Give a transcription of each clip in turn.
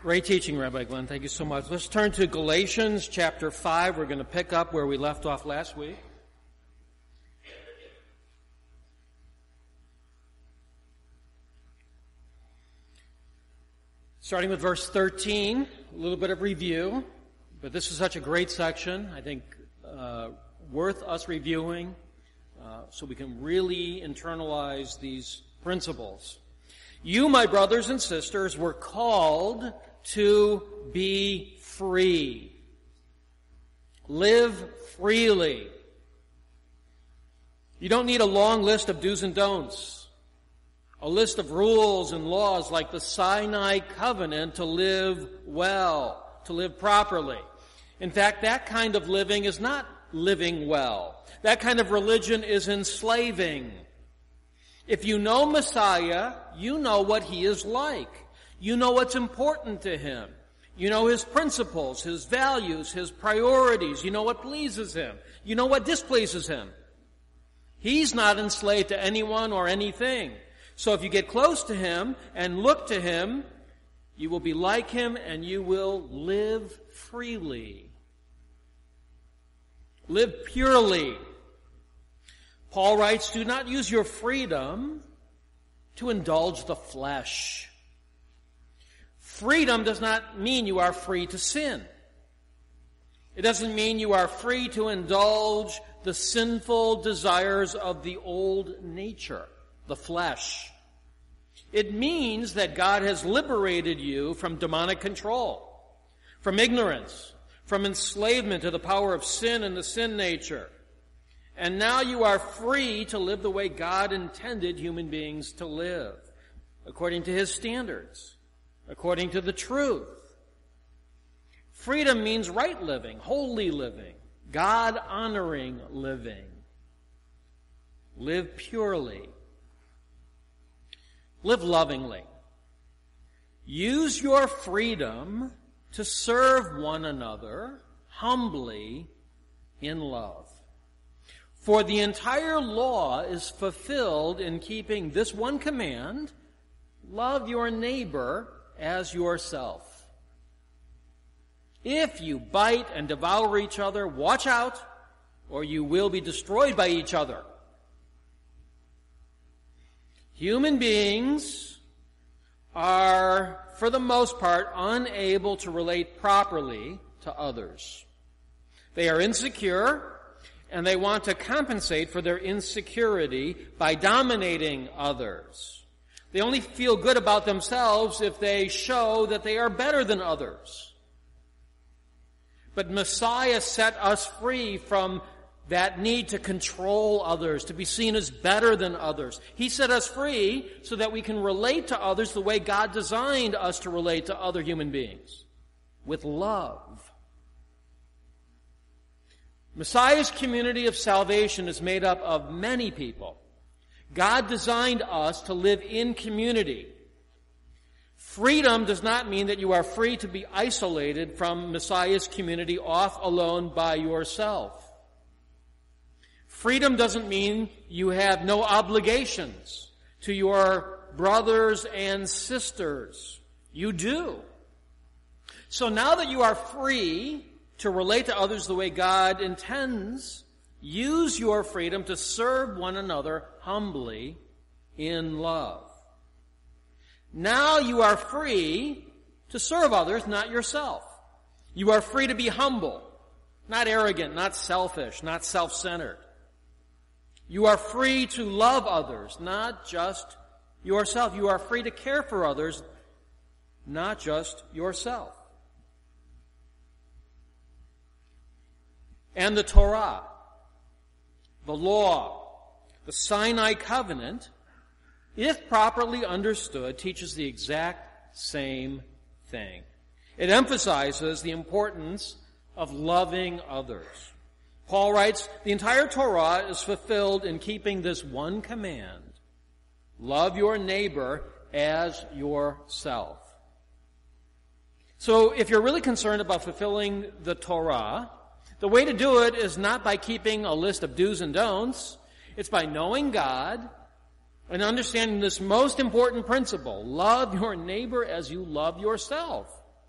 Great teaching, Rabbi Glenn. Thank you so much. Let's turn to Galatians chapter 5. We're going to pick up where we left off last week. Starting with verse 13, a little bit of review. But this is such a great section, I think, worth us reviewing so we can really internalize these principles. You, my brothers and sisters, were called to be free. Live freely. You don't need a long list of do's and don'ts, a list of rules and laws like the Sinai covenant to live well, to live properly. In fact, that kind of living is not living well. That kind of religion is enslaving. If you know Messiah, you know what he is like. You know what's important to him. You know his principles, his values, his priorities. You know what pleases him. You know what displeases him. He's not enslaved to anyone or anything. So if you get close to him and look to him, you will be like him and you will live freely. Live purely. Paul writes, do not use your freedom to indulge the flesh. Freedom does not mean you are free to sin. It doesn't mean you are free to indulge the sinful desires of the old nature, the flesh. It means that God has liberated you from demonic control, from ignorance, from enslavement to the power of sin and the sin nature. And now you are free to live the way God intended human beings to live, according to his standards, according to the truth. Freedom means right living, holy living, God-honoring living. Live purely. Live lovingly. Use your freedom to serve one another humbly in love. For the entire law is fulfilled in keeping this one command, love your neighbor as yourself. If you bite and devour each other, watch out, or you will be destroyed by each other. Human beings are, for the most part, unable to relate properly to others. They are insecure, and they want to compensate for their insecurity by dominating others. They only feel good about themselves if they show that they are better than others. But Messiah set us free from that need to control others, to be seen as better than others. He set us free so that we can relate to others the way God designed us to relate to other human beings, with love. Messiah's community of salvation is made up of many people. God designed us to live in community. Freedom does not mean that you are free to be isolated from Messiah's community off alone by yourself. Freedom doesn't mean you have no obligations to your brothers and sisters. You do. So now that you are free to relate to others the way God intends, use your freedom to serve one another humbly in love. Now you are free to serve others, not yourself. You are free to be humble, not arrogant, not selfish, not self-centered. You are free to love others, not just yourself. You are free to care for others, not just yourself. And the Torah, the law, the Sinai covenant, if properly understood, teaches the exact same thing. It emphasizes the importance of loving others. Paul writes, the entire Torah is fulfilled in keeping this one command. Love your neighbor as yourself. So if you're really concerned about fulfilling the Torah, the way to do it is not by keeping a list of do's and don'ts. It's by knowing God and understanding this most important principle. Love your neighbor as you love yourself.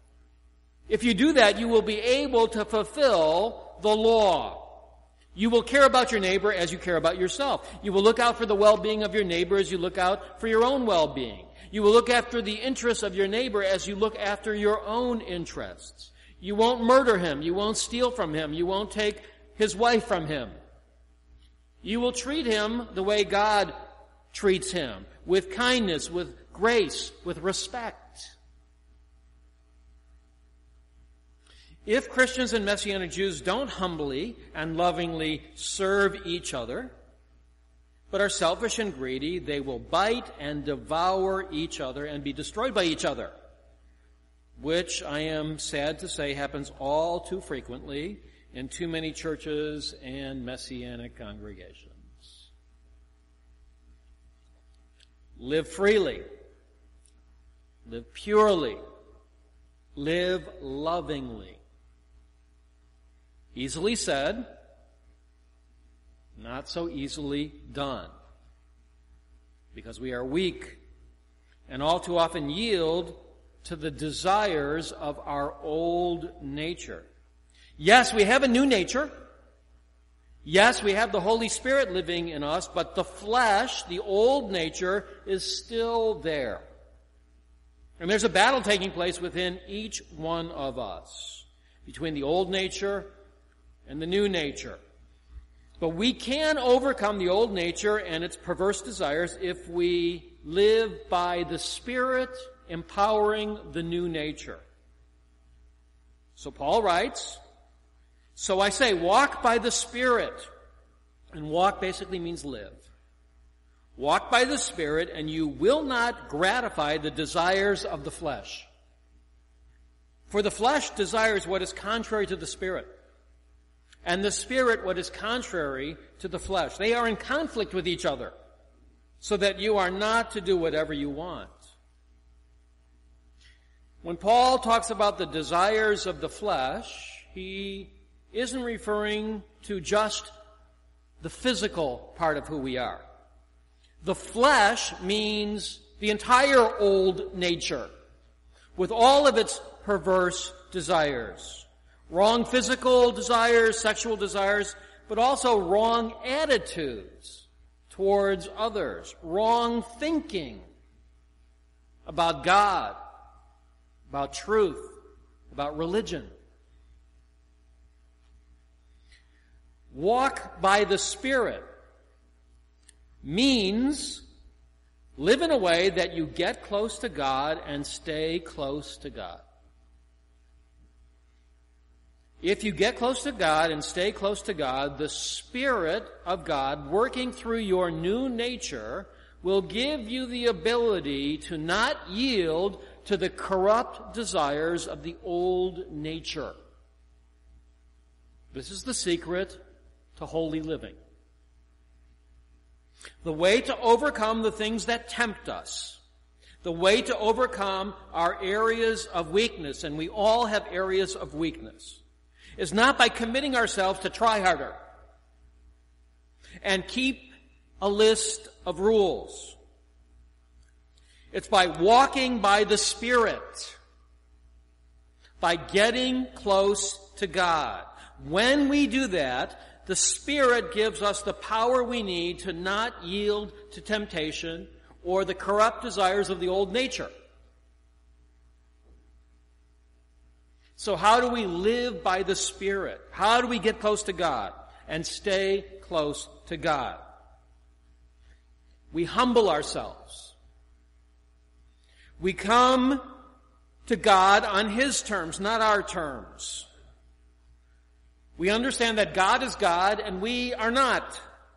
If you do that, you will be able to fulfill the law. You will care about your neighbor as you care about yourself. You will look out for the well-being of your neighbor as you look out for your own well-being. You will look after the interests of your neighbor as you look after your own interests. You won't murder him. You won't steal from him. You won't take his wife from him. You will treat him the way God treats him, with kindness, with grace, with respect. If Christians and Messianic Jews don't humbly and lovingly serve each other, but are selfish and greedy, they will bite and devour each other and be destroyed by each other, which I am sad to say happens all too frequently in too many churches and Messianic congregations. Live freely. Live purely. Live lovingly. Easily said, not so easily done. Because we are weak and all too often yield to the desires of our old nature. Yes, we have a new nature. Yes, we have the Holy Spirit living in us, but the flesh, the old nature, is still there. And there's a battle taking place within each one of us, between the old nature and the new nature. But we can overcome the old nature and its perverse desires if we live by the Spirit empowering the new nature. So Paul writes, so I say, walk by the Spirit. And walk basically means live. Walk by the Spirit, and you will not gratify the desires of the flesh. For the flesh desires what is contrary to the Spirit, and the Spirit what is contrary to the flesh. They are in conflict with each other, so that you are not to do whatever you want. When Paul talks about the desires of the flesh, he isn't referring to just the physical part of who we are. The flesh means the entire old nature, with all of its perverse desires. Wrong physical desires, sexual desires, but also wrong attitudes towards others. Wrong thinking about God, about truth, about religion. Walk by the Spirit means live in a way that you get close to God and stay close to God. If you get close to God and stay close to God, the Spirit of God working through your new nature will give you the ability to not yield to the corrupt desires of the old nature. This is the secret to holy living. The way to overcome the things that tempt us, the way to overcome our areas of weakness, and we all have areas of weakness, is not by committing ourselves to try harder and keep a list of rules. It's by walking by the Spirit, by getting close to God. When we do that, the Spirit gives us the power we need to not yield to temptation or the corrupt desires of the old nature. So how do we live by the Spirit? How do we get close to God and stay close to God? We humble ourselves. We come to God on His terms, not our terms. We understand that God is God and we are not.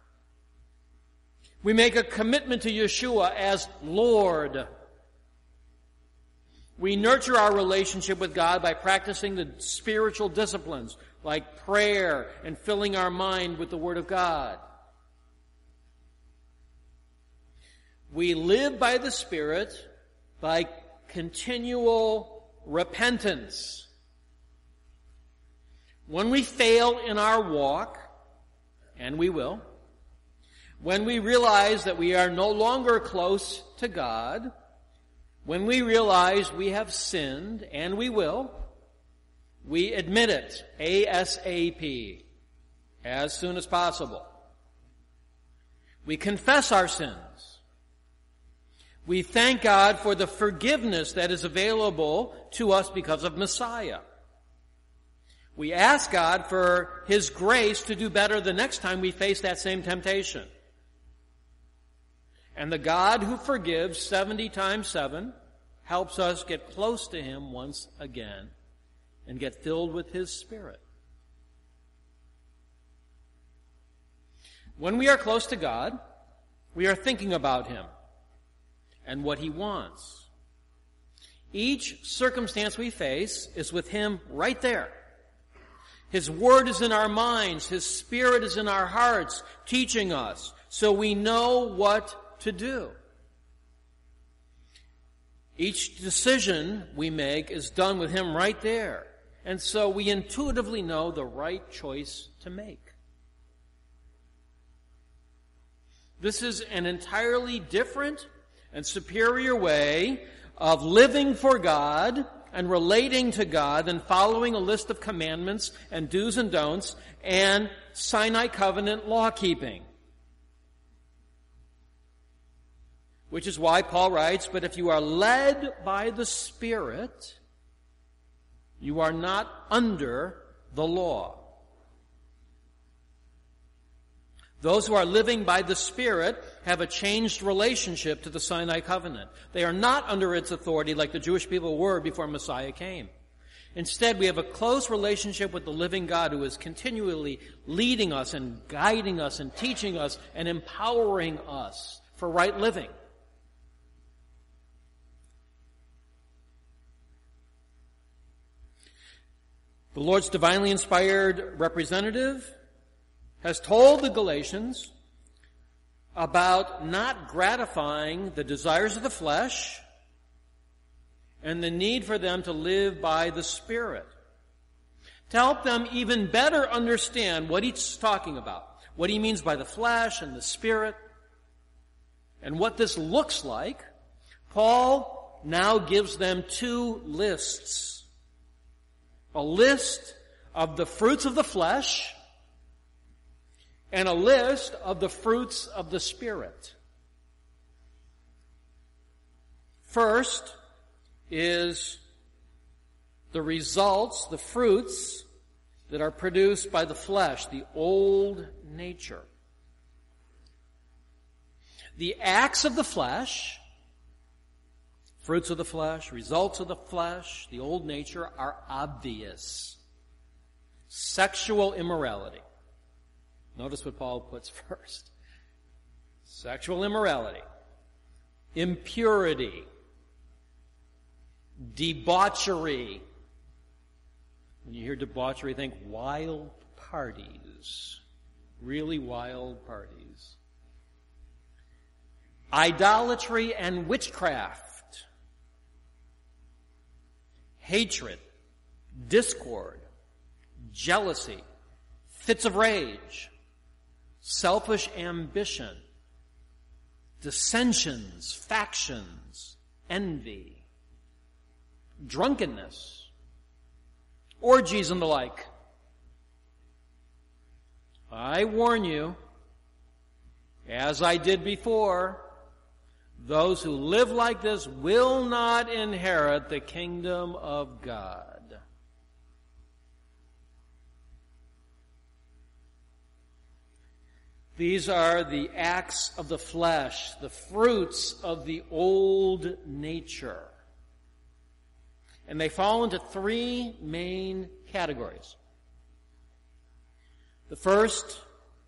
We make a commitment to Yeshua as Lord. We nurture our relationship with God by practicing the spiritual disciplines like prayer and filling our mind with the Word of God. We live by the Spirit by continual repentance. When we fail in our walk, and we will, when we realize that we are no longer close to God, when we realize we have sinned, and we will, We admit it, ASAP, as soon as possible. We confess our sins. We thank God for the forgiveness that is available to us because of Messiah. We ask God for His grace to do better the next time we face that same temptation. And the God who forgives 70 times 7 helps us get close to Him once again and get filled with His Spirit. When we are close to God, we are thinking about Him and what He wants. Each circumstance we face is with Him right there. His Word is in our minds. His Spirit is in our hearts, teaching us, so we know what to do. Each decision we make is done with Him right there. And so we intuitively know the right choice to make. This is an entirely different and superior way of living for God and relating to God than following a list of commandments and do's and don'ts and Sinai covenant law keeping. Which is why Paul writes, "But if you are led by the Spirit, you are not under the law." Those who are living by the Spirit have a changed relationship to the Sinai covenant. They are not under its authority like the Jewish people were before Messiah came. Instead, we have a close relationship with the living God who is continually leading us and guiding us and teaching us and empowering us for right living. The Lord's divinely inspired representative has told the Galatians about not gratifying the desires of the flesh and the need for them to live by the Spirit. To help them even better understand what he's talking about, what he means by the flesh and the Spirit, and what this looks like, Paul now gives them two lists. A list of the fruits of the flesh and a list of the fruits of the Spirit. First is the results, the fruits that are produced by the flesh, the old nature. The acts of the flesh, fruits of the flesh, results of the flesh, the old nature are obvious. Sexual immorality. Notice what Paul puts first. Sexual immorality, impurity, debauchery. When you hear debauchery, think wild parties. Really wild parties. Idolatry and witchcraft. Hatred, discord, jealousy, fits of rage, selfish ambition, dissensions, factions, envy, drunkenness, orgies and the like. I warn you, as I did before, those who live like this will not inherit the kingdom of God. These are the acts of the flesh, the fruits of the old nature. And they fall into three main categories. The first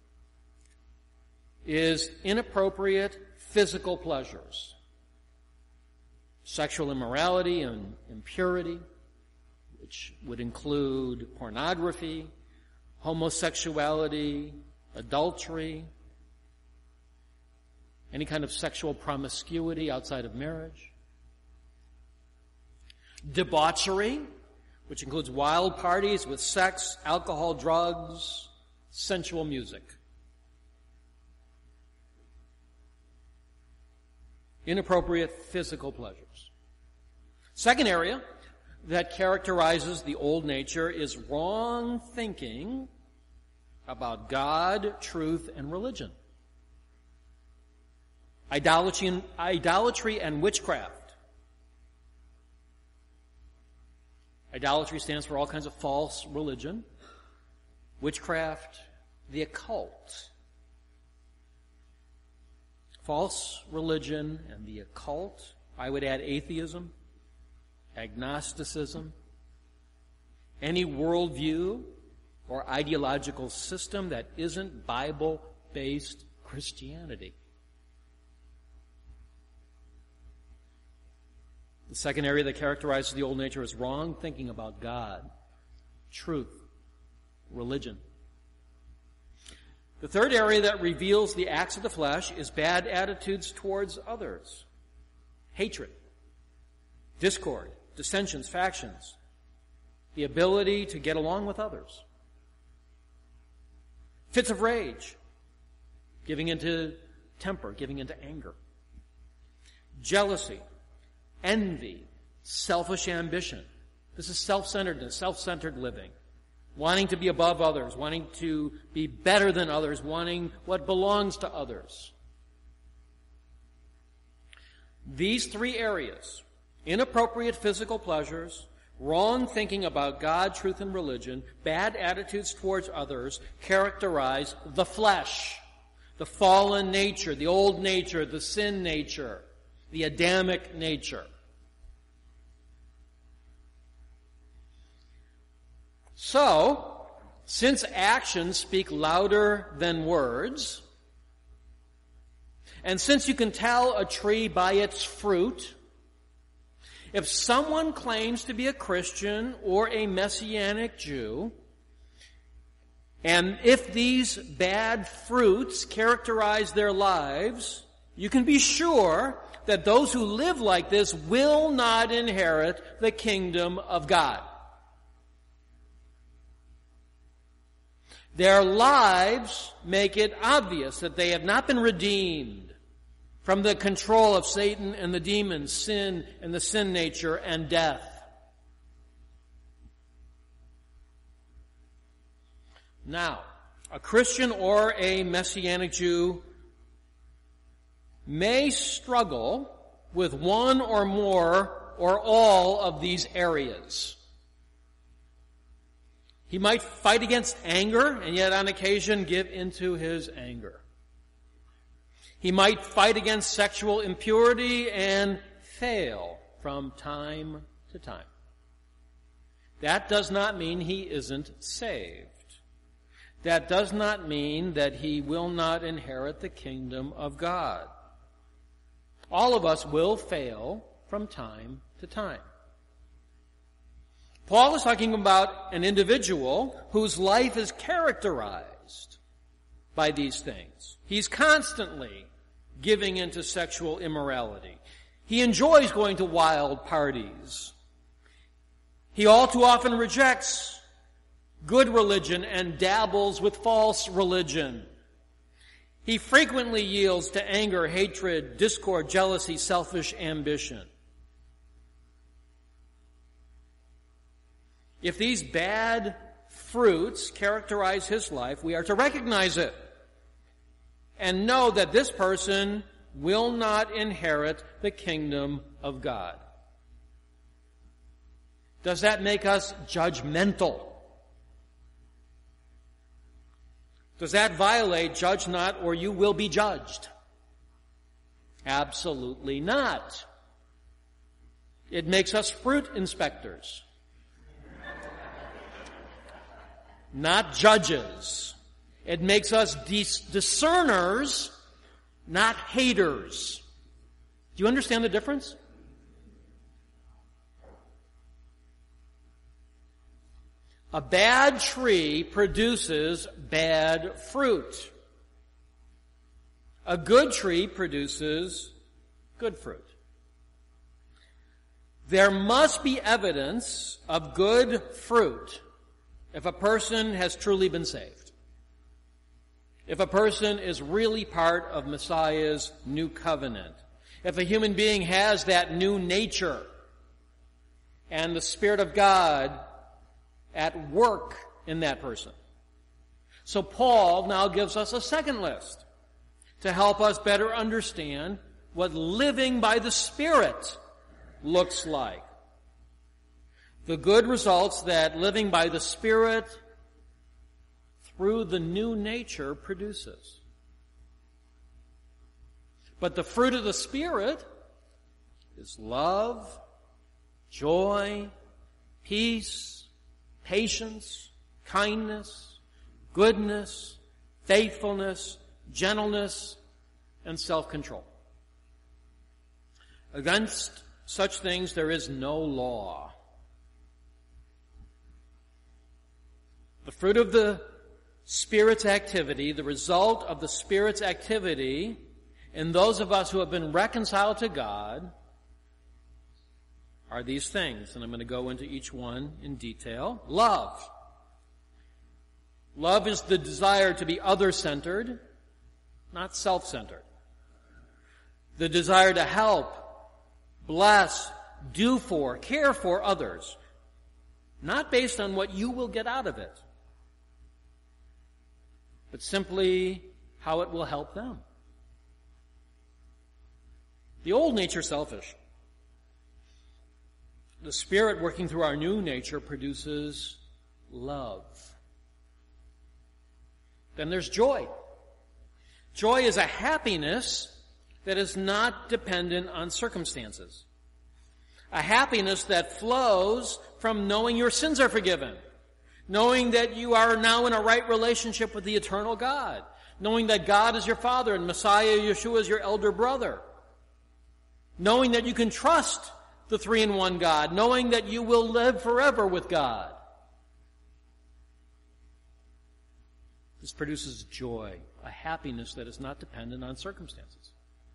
is inappropriate physical pleasures. Sexual immorality and impurity, which would include pornography, homosexuality, adultery, any kind of sexual promiscuity outside of marriage. Debauchery, which includes wild parties with sex, alcohol, drugs, sensual music. Inappropriate physical pleasures. Second area, that characterizes the old nature is wrong thinking about God, truth, and religion. Idolatry and witchcraft. Idolatry stands for all kinds of false religion. Witchcraft, the occult. False religion and the occult. I would add atheism, agnosticism, any worldview or ideological system that isn't Bible-based Christianity. The second area that characterizes the old nature is wrong thinking about God, truth, religion. The third area that reveals the acts of the flesh is bad attitudes towards others. Hatred, discord, dissensions, factions, the ability to get along with others. Fits of rage, giving into temper, giving into anger. Jealousy, envy, selfish ambition. This is self-centeredness, self-centered living. Wanting to be above others, wanting to be better than others, wanting what belongs to others. These three areas, inappropriate physical pleasures, wrong thinking about God, truth, and religion, bad attitudes towards others, characterize the flesh, the fallen nature, the old nature, the sin nature, the Adamic nature. So, since actions speak louder than words, and since you can tell a tree by its fruit, if someone claims to be a Christian or a Messianic Jew, and if these bad fruits characterize their lives, you can be sure that those who live like this will not inherit the kingdom of God. Their lives make it obvious that they have not been redeemed from the control of Satan and the demons, sin and the sin nature, and death. Now, a Christian or a Messianic Jew may struggle with one or more or all of these areas. He might fight against anger and yet on occasion give into his anger. He might fight against sexual impurity and fail from time to time. That does not mean he isn't saved. That does not mean that he will not inherit the kingdom of God. All of us will fail from time to time. Paul is talking about an individual whose life is characterized by these things. He's constantly giving into sexual immorality. He enjoys going to wild parties. He all too often rejects good religion and dabbles with false religion. He frequently yields to anger, hatred, discord, jealousy, selfish ambition. If these bad fruits characterize his life, we are to recognize it and know that this person will not inherit the kingdom of God. Does that make us judgmental? Does that violate judge not or you will be judged? Absolutely not. It makes us fruit inspectors. Not judges. It makes us discerners, not haters. Do you understand the difference? A bad tree produces bad fruit. A good tree produces good fruit. There must be evidence of good fruit if a person has truly been saved. If a person is really part of Messiah's new covenant. If a human being has that new nature. and the Spirit of God at work in that person. So Paul now gives us a second list to help us better understand what living by the Spirit looks like. The good results that living by the Spirit through the new nature produces. But the fruit of the Spirit is love, joy, peace, patience, kindness, goodness, faithfulness, gentleness, and self-control. Against such things there is no law. The fruit of the Spirit's activity, the result of the Spirit's activity in those of us who have been reconciled to God, are these things. And I'm going to go into each one in detail. Love. Love is the desire to be other-centered, not self-centered. The desire to help, bless, do for, care for others, not based on what you will get out of it, but simply how it will help them. The old nature is selfish. The Spirit working through our new nature produces love. Then there's joy. Joy is a happiness that is not dependent on circumstances. A happiness that flows from knowing your sins are forgiven. Knowing that you are now in a right relationship with the eternal God. Knowing that God is your Father and Messiah Yeshua is your elder brother. Knowing that you can trust the three-in-one God. Knowing that you will live forever with God. This produces joy, a happiness that is not dependent on circumstances.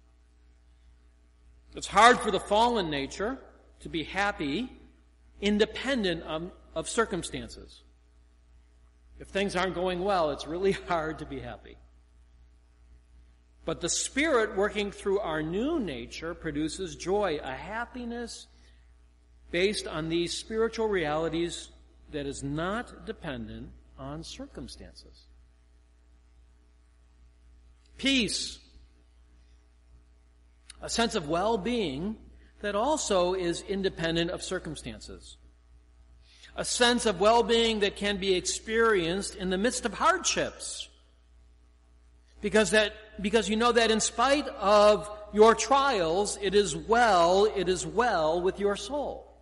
It's hard for the fallen nature to be happy independent of circumstances. If things aren't going well, it's really hard to be happy. But the Spirit working through our new nature produces joy, a happiness based on these spiritual realities that is not dependent on circumstances. Peace, a sense of well-being that also is independent of circumstances. A sense of well-being that can be experienced in the midst of hardships. Because you know that in spite of your trials, it is well with your soul.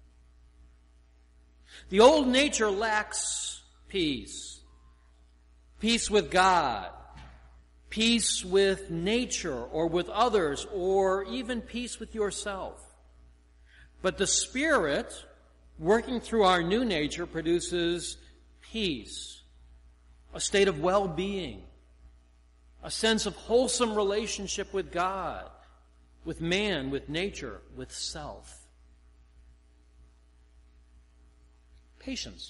The old nature lacks peace. Peace with God. Peace with nature or with others or even peace with yourself. But the Spirit, working through our new nature, produces peace, a state of well-being, a sense of wholesome relationship with God, with man, with nature, with self. Patience.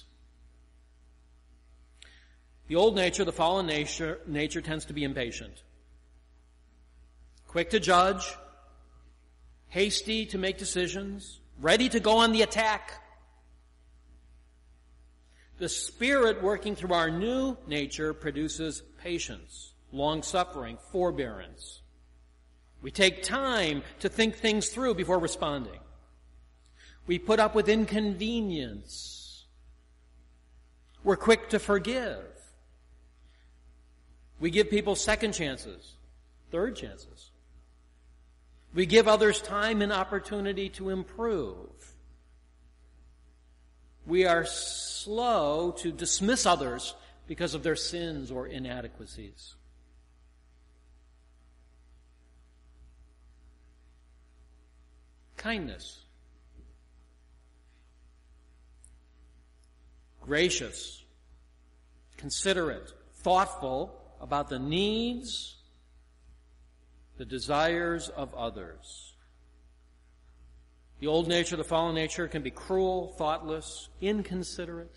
The old nature, the fallen nature tends to be impatient. Quick to judge, hasty to make decisions, ready to go on the attack. The Spirit working through our new nature produces patience, long-suffering, forbearance. We take time to think things through before responding. We put up with inconvenience. We're quick to forgive. We give people second chances, third chances. We give others time and opportunity to improve. We are slow to dismiss others because of their sins or inadequacies. Kindness. Gracious, considerate, thoughtful about the needs, the desires of others. The old nature, the fallen nature, can be cruel, thoughtless, inconsiderate.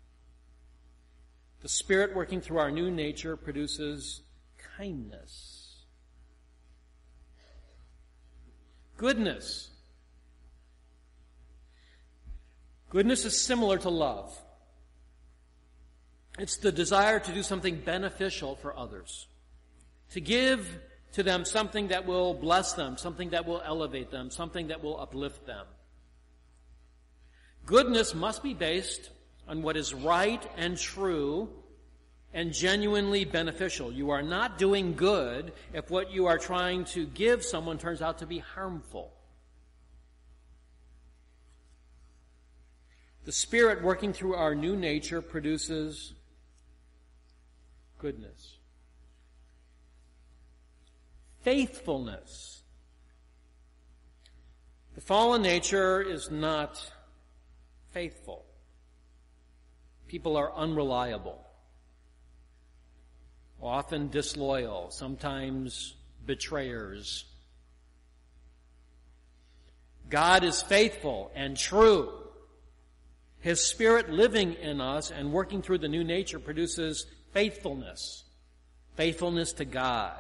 The Spirit working through our new nature produces kindness. Goodness. Goodness is similar to love. It's the desire to do something beneficial for others, to give to them something that will bless them, something that will elevate them, something that will uplift them. Goodness must be based on what is right and true and genuinely beneficial. You are not doing good if what you are trying to give someone turns out to be harmful. The Spirit working through our new nature produces goodness. Faithfulness. The fallen nature is not faithful. People are unreliable, often disloyal, sometimes betrayers. God is faithful and true. His Spirit living in us and working through the new nature produces faithfulness. Faithfulness to God.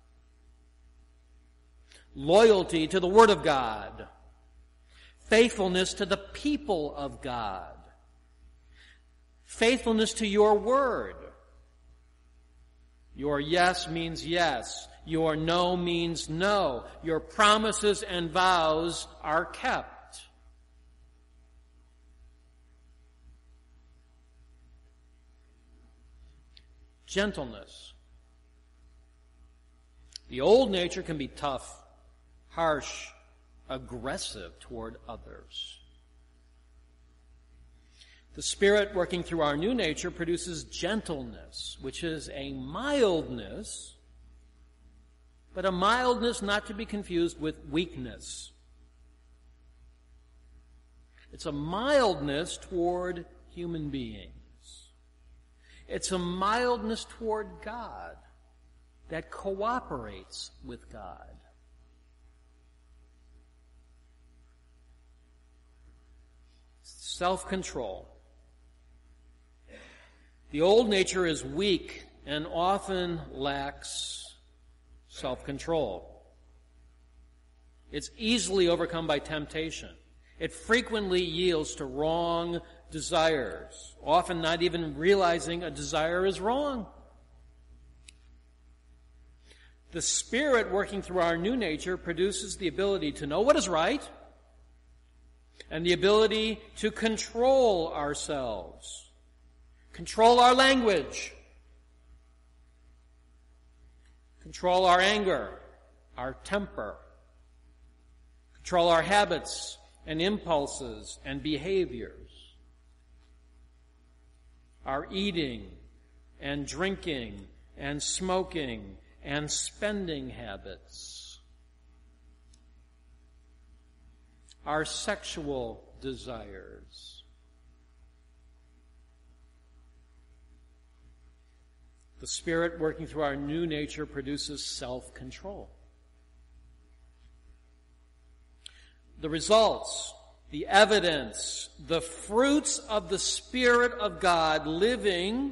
Loyalty to the Word of God. Faithfulness to the people of God. Faithfulness to your word. Your yes means yes. Your no means no. Your promises and vows are kept. Gentleness. The old nature can be tough, harsh, aggressive toward others. The Spirit working through our new nature produces gentleness, which is a mildness, but a mildness not to be confused with weakness. It's a mildness toward human beings. It's a mildness toward God that cooperates with God. Self-control. The old nature is weak and often lacks self-control. It's easily overcome by temptation. It frequently yields to wrong desires, often not even realizing a desire is wrong. The Spirit working through our new nature produces the ability to know what is right and the ability to control ourselves, control our language, control our anger, our temper, control our habits and impulses and behaviors, our eating and drinking and smoking and spending habits, our sexual desires. The Spirit working through our new nature produces self-control. The results, the evidence, the fruits of the Spirit of God living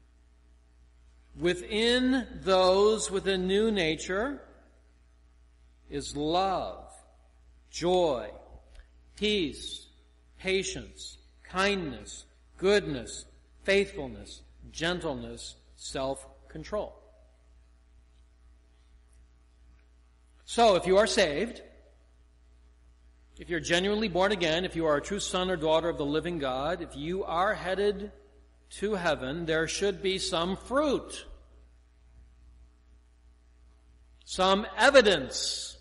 within those with a new nature is love, joy, peace, patience, kindness, goodness, faithfulness, gentleness, self-control. So, if you are saved, if you're genuinely born again, if you are a true son or daughter of the living God, if you are headed to heaven, there should be some fruit, some evidence.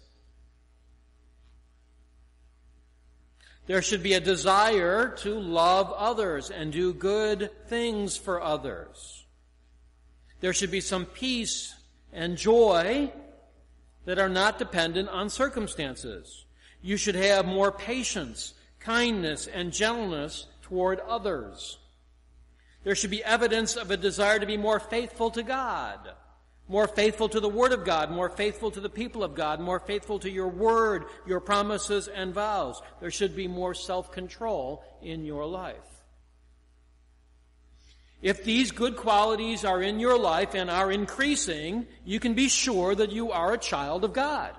There should be a desire to love others and do good things for others. There should be some peace and joy that are not dependent on circumstances. You should have more patience, kindness, and gentleness toward others. There should be evidence of a desire to be more faithful to God, more faithful to the Word of God, more faithful to the people of God, more faithful to your Word, your promises, and vows. There should be more self-control in your life. If these good qualities are in your life and are increasing, you can be sure that you are a child of God.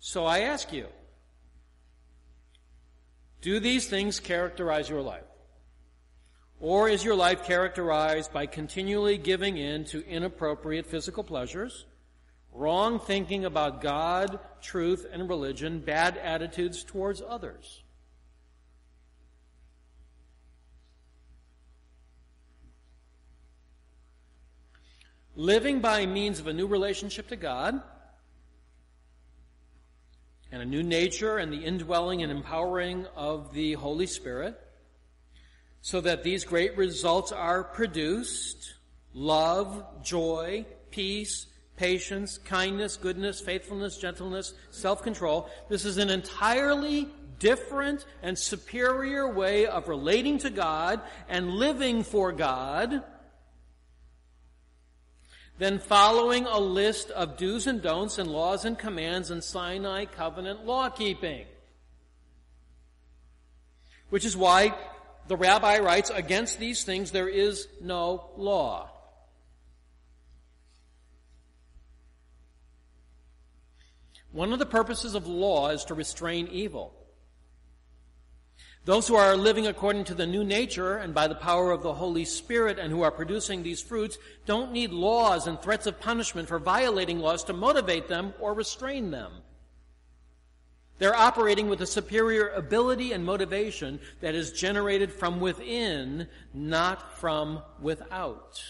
So I ask you, do these things characterize your life? Or is your life characterized by continually giving in to inappropriate physical pleasures, wrong thinking about God, truth, and religion, bad attitudes towards others? Living by means of a new relationship to God, and a new nature, and the indwelling and empowering of the Holy Spirit, so that these great results are produced: love, joy, peace, patience, kindness, goodness, faithfulness, gentleness, self-control. This is an entirely different and superior way of relating to God and living for God than following a list of do's and don'ts and laws and commands and Sinai covenant law-keeping. Which is why the rabbi writes, against these things there is no law. One of the purposes of law is to restrain evil. Those who are living according to the new nature and by the power of the Holy Spirit and who are producing these fruits don't need laws and threats of punishment for violating laws to motivate them or restrain them. They're operating with a superior ability and motivation that is generated from within, not from without.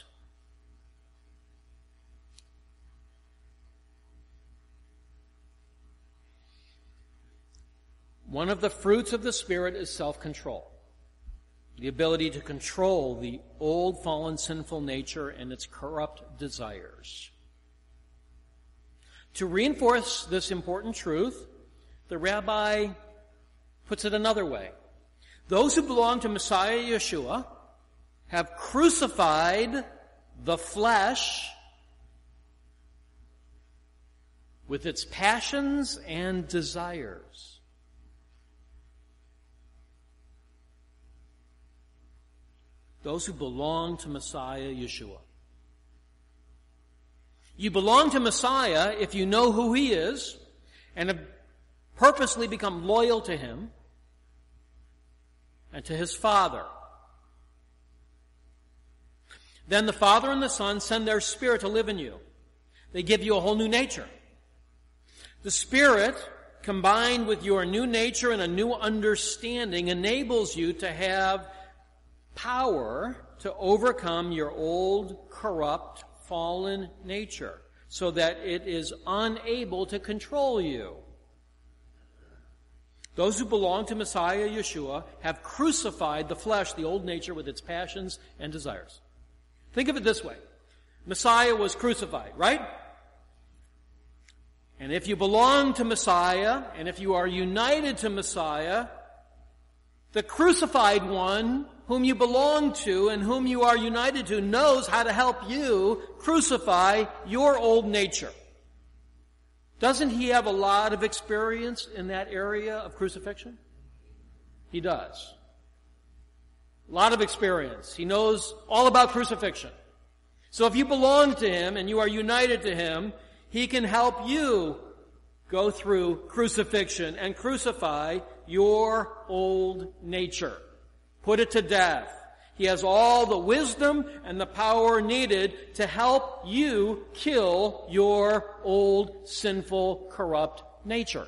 One of the fruits of the Spirit is self-control, the ability to control the old fallen sinful nature and its corrupt desires. To reinforce this important truth, the rabbi puts it another way. Those who belong to Messiah Yeshua have crucified the flesh with its passions and desires. Those who belong to Messiah Yeshua. You belong to Messiah if you know who He is and have purposely become loyal to Him and to His Father. Then the Father and the Son send their Spirit to live in you. They give you a whole new nature. The Spirit, combined with your new nature and a new understanding, enables you to have power to overcome your old, corrupt, fallen nature so that it is unable to control you. Those who belong to Messiah Yeshua have crucified the flesh, the old nature, with its passions and desires. Think of it this way. Messiah was crucified, right? And if you belong to Messiah, and if you are united to Messiah, the crucified one whom you belong to and whom you are united to knows how to help you crucify your old nature. Doesn't he have a lot of experience in that area of crucifixion? He does. A lot of experience. He knows all about crucifixion. So if you belong to him and you are united to him, he can help you go through crucifixion and crucify your old nature. Put it to death. He has all the wisdom and the power needed to help you kill your old, sinful, corrupt nature.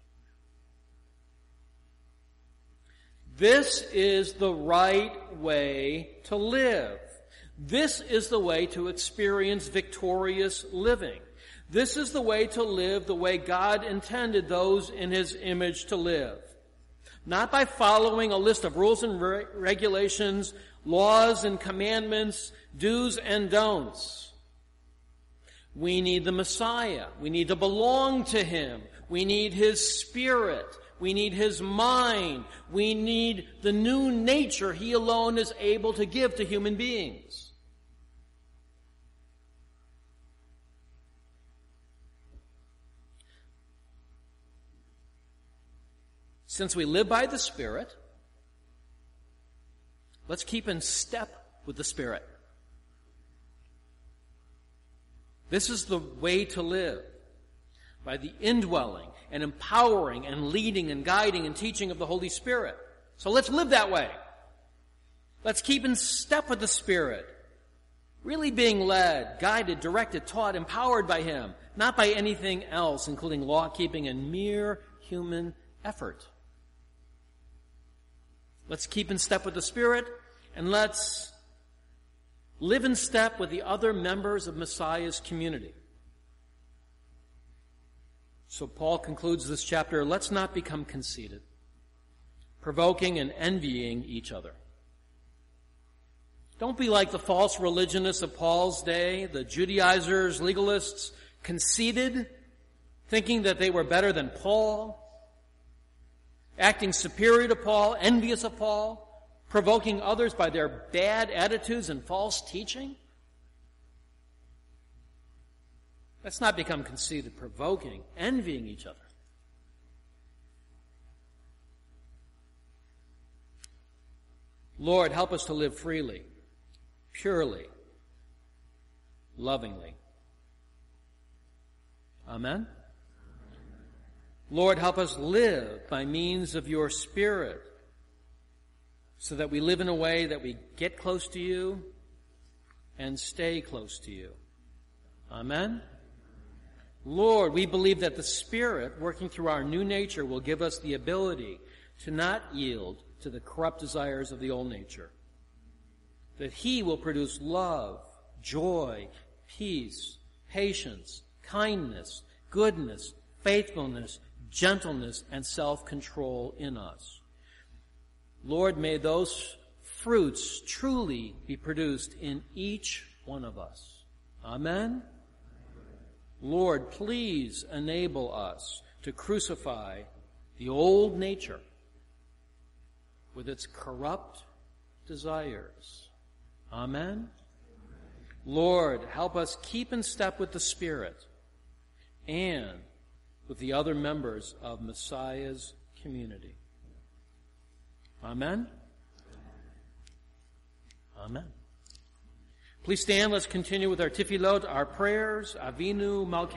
This is the right way to live. This is the way to experience victorious living. This is the way to live the way God intended those in His image to live. Not by following a list of rules and regulations, laws and commandments, do's and don'ts. We need the Messiah. We need to belong to Him. We need His Spirit. We need His mind. We need the new nature He alone is able to give to human beings. Since we live by the Spirit, let's keep in step with the Spirit. This is the way to live. by the indwelling and empowering and leading and guiding and teaching of the Holy Spirit. So let's live that way. Let's keep in step with the Spirit, really being led, guided, directed, taught, empowered by Him, not by anything else, including law-keeping and mere human effort. Let's keep in step with the Spirit, and let's live in step with the other members of Messiah's community. So Paul concludes this chapter, let's not become conceited, provoking and envying each other. Don't be like the false religionists of Paul's day, the Judaizers, legalists, conceited, thinking that they were better than Paul, acting superior to Paul, envious of Paul, provoking others by their bad attitudes and false teaching. Let's not become conceited, provoking, envying each other. Lord, help us to live freely, purely, lovingly. Amen? Lord, help us live by means of your Spirit so that we live in a way that we get close to you and stay close to you. Amen? Lord, we believe that the Spirit working through our new nature will give us the ability to not yield to the corrupt desires of the old nature. That He will produce love, joy, peace, patience, kindness, goodness, faithfulness, gentleness, and self-control in us. Lord, may those fruits truly be produced in each one of us. Amen? Lord, please enable us to crucify the old nature with its corrupt desires. Amen? Lord, help us keep in step with the Spirit and with the other members of Messiah's community. Amen? Amen. Please stand. Let's continue with our tefillot, our prayers. Avinu Malkeinu.